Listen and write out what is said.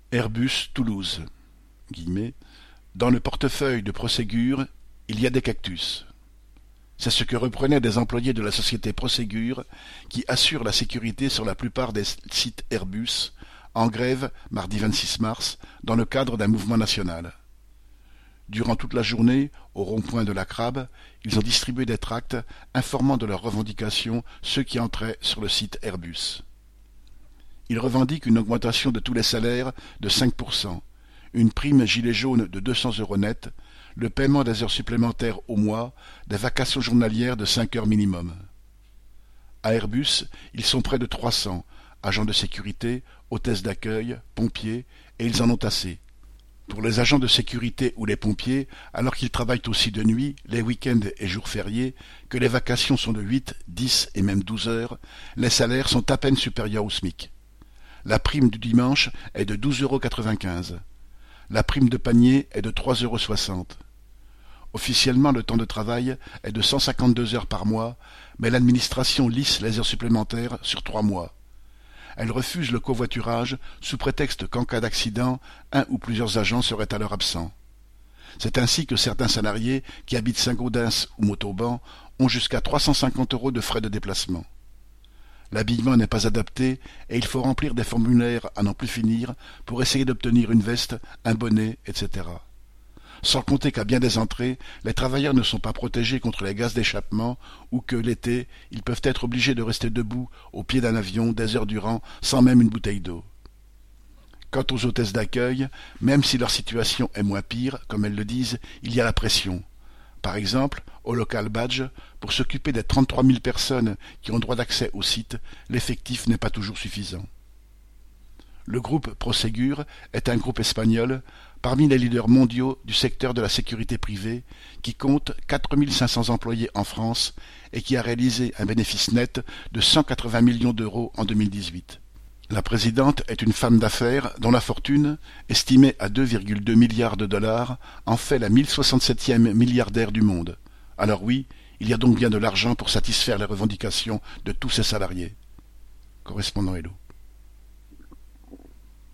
Airbus Toulouse. Dans le portefeuille de Prosegur, il y a des cactus. C'est ce que reprenaient des employés de la société Prosegur qui assure la sécurité sur la plupart des sites Airbus, en grève mardi 26 mars, dans le cadre d'un mouvement national. Durant toute la journée, au rond-point de la Crabe, ils ont distribué des tracts informant de leurs revendications ceux qui entraient sur le site Airbus. Ils revendiquent une augmentation de tous les salaires de 5%, une prime gilet jaune de 200 € net, le paiement des heures supplémentaires au mois, des vacations journalières de 5 heures minimum. À Airbus, ils sont près de 300, agents de sécurité, hôtesses d'accueil, pompiers, et ils en ont assez. Pour les agents de sécurité ou les pompiers, alors qu'ils travaillent aussi de nuit, les week-ends et jours fériés, que les vacations sont de 8, 10 et même 12 heures, les salaires sont à peine supérieurs au SMIC. La prime du dimanche est de 12,95 €. La prime de panier est de 3,60 €. Officiellement, le temps de travail est de 152 heures par mois, mais l'administration lisse les heures supplémentaires sur 3 mois. Elle refuse le covoiturage sous prétexte qu'en cas d'accident, un ou plusieurs agents seraient alors absents. C'est ainsi que certains salariés qui habitent Saint-Gaudens ou Montauban ont jusqu'à 350 € de frais de déplacement. L'habillement n'est pas adapté et il faut remplir des formulaires à n'en plus finir pour essayer d'obtenir une veste, un bonnet, etc. Sans compter qu'à bien des entrées, les travailleurs ne sont pas protégés contre les gaz d'échappement ou que, l'été, ils peuvent être obligés de rester debout au pied d'un avion des heures durant sans même une bouteille d'eau. Quant aux hôtesses d'accueil, même si leur situation est moins pire, comme elles le disent, il y a la pression. Par exemple, au local badge, pour s'occuper des 33 000 personnes qui ont droit d'accès au site, l'effectif n'est pas toujours suffisant. Le groupe Prosegur est un groupe espagnol, parmi les leaders mondiaux du secteur de la sécurité privée, qui compte 4 500 employés en France et qui a réalisé un bénéfice net de 180 millions d'euros en 2018. La présidente est une femme d'affaires dont la fortune, estimée à 2,2 milliards de dollars, en fait la 1067e milliardaire du monde. Alors oui, il y a donc bien de l'argent pour satisfaire les revendications de tous ses salariés. Correspondant Hello.